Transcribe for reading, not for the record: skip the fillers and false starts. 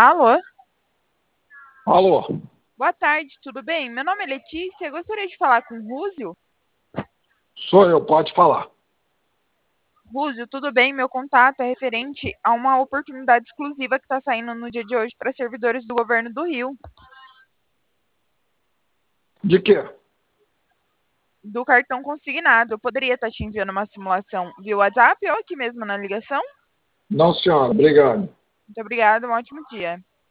Alô? Alô, Boa tarde, tudo bem? Meu nome é Letícia, eu gostaria de falar com o Rússio. sou eu, pode falar. Rússio, tudo bem? Meu contato é referente a uma oportunidade exclusiva que está saindo no dia de hoje para servidores do governo do Rio, De quê? do cartão consignado. Eu poderia estar te enviando uma simulação via WhatsApp ou aqui mesmo na ligação? Não, senhora, obrigado. Muito obrigada, um ótimo dia.